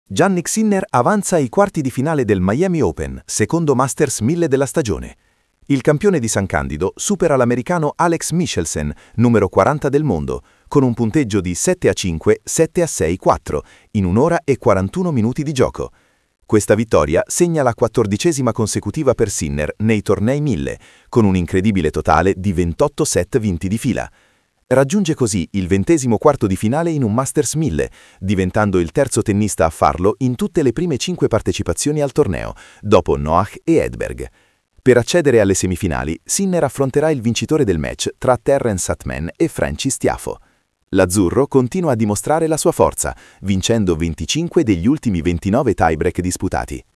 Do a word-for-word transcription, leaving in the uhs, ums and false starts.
Jannik Sinner avanza ai quarti di finale del Miami Open, secondo Masters mille della stagione. Il campione di San Candido supera l'americano Alex Michelsen, numero quaranta del mondo, con un punteggio di sette a cinque, sette a sei, quattro, in un'ora e quarantuno minuti di gioco. Questa vittoria segna la quattordicesima consecutiva per Sinner nei tornei mille, con un incredibile totale di ventotto set vinti di fila. Raggiunge così il ventesimo quarto di finale in un Masters mille, diventando il terzo tennista a farlo in tutte le prime cinque partecipazioni al torneo, dopo Noah e Edberg. Per accedere alle semifinali, Sinner affronterà il vincitore del match tra Terrence Sutman e Francis Tiafoe. L'azzurro continua a dimostrare la sua forza, vincendo venticinque degli ultimi ventinove tiebreak disputati.